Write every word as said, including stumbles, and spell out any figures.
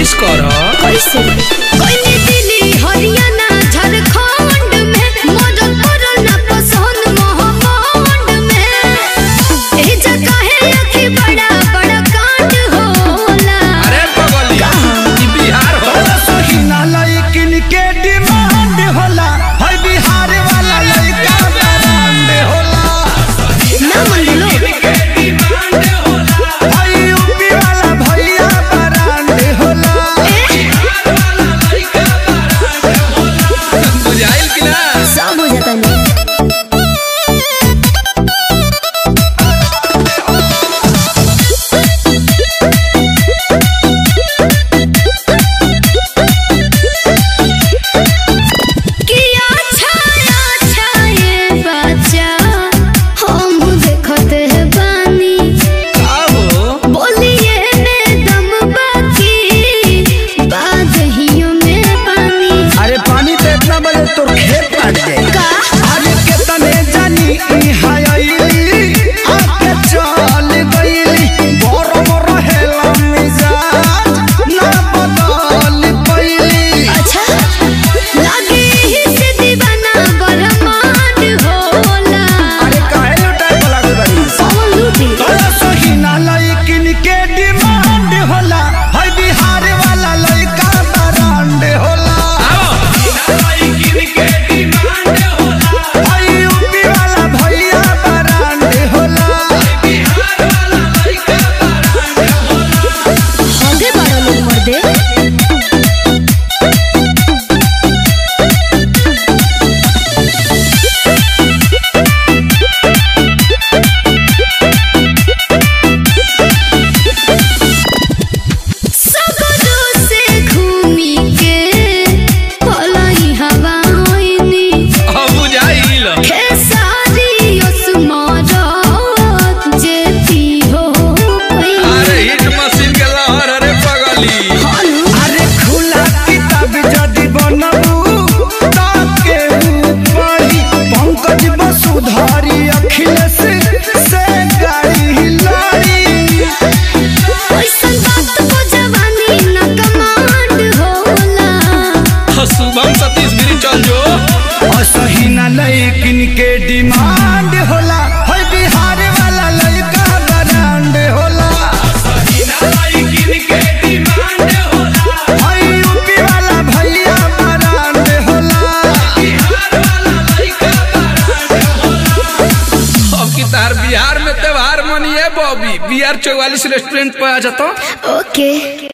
कोशिश करो। कैसे कोई दिल्ली हरियाणा झारखंड में मदद करो ना पसंद महाकांड में ए जगह है अखी बड़ा बड़ा कांड होला। अरे पगली ई बिहार होला। सोहिना लइकिन के डिमांड होला, है बिहार वाला लइका ब्रांड होला। ना मन लो लइकिन के डिमांड होला, है बिहार वाला लइका ब्रांड होला। लइकिन के डिमांड होला, है यूपी वाला भैया ब्रांड होला। बिहार वाला लइका ब्रांड होला। अब की तार बिहार में त्योहार मनिए बॉबी। बिहार चौवालीस रेस्टोरेंट पे आ जाता। ओके।